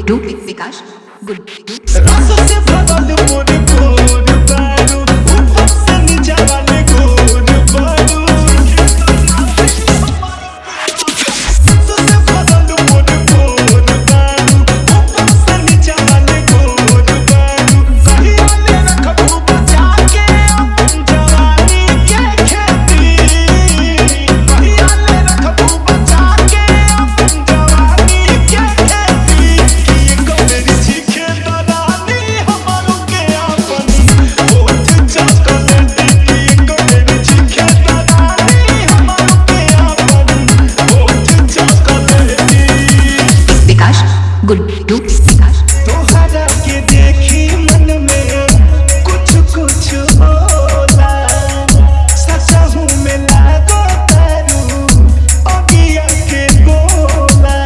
Two Vikas good two रसों से भरल मोर गोर बारू, ऊपर से नीचा वाले गोर बारू। रसों से भरल मोर गोर बारू, ऊपर से नीचा वाले गोर बारू। कहिया ले रखबू बचा के अपन जवानी के खेती। कहिया ले रखबू बचा के अपन जवानी के खेती। कि कमेरी चीखे दरानी हमारो के आपन होठ चॉकलेटी। कि कमेरी चीखे दरानी हमारो के आपन होठ चॉकलेटी। विकास गुड टू विकास तोहरा के देखी मन में कुछ कुछ होला। सचहू में लागो तारू अगिया के गोला।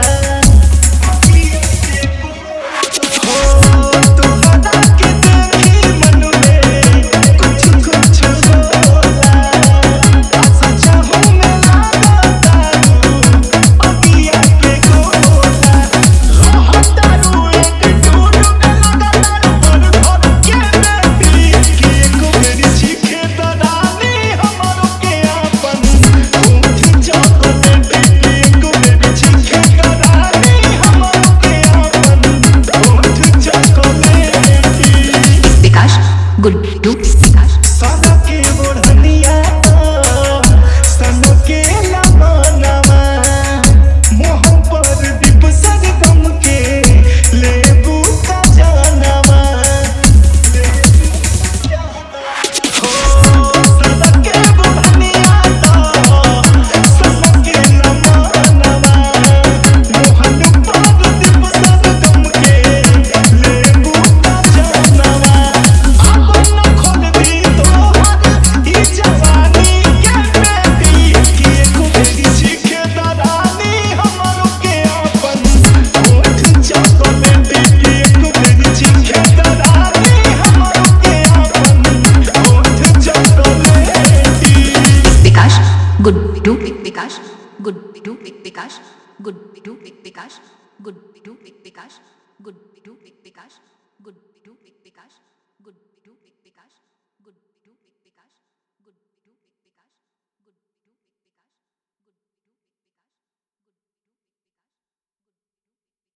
हो तोहरा के देखी मन में कुछ कुछ होला। सचहू में लागो तारू अगिया के गोला। तारू एक टूर में लगा तारू पर घर के बेटी। कि एको मेरी चीखे दरानी हमारो के आपन होठ चॉकलेटी। कि एको मेरी चीखे दरानी हमारो के आपन होठ चॉकलेटी। विकास गुड टू विकास सादा के ओढ़निया सन के लमनवा। मोह पर दीप सरगम के लेबू का जानवा। हो सादा के ओढ़निया सन के लमनवा। मोहन पर दीप सरगम के लेबू का जानवा। अपन खोल दी तोहर ई जवानी के बेटी। कि एको मेरी चीखे दरानी हमारो के आपन होठ चॉकलेटी। कि एको मेरी चीखे दरानी हमारो के आपन होठ चॉकलेटी। Vikas good to Vikas good to Vikas good to Vikas good to Vikas good to Vikas good to Vikas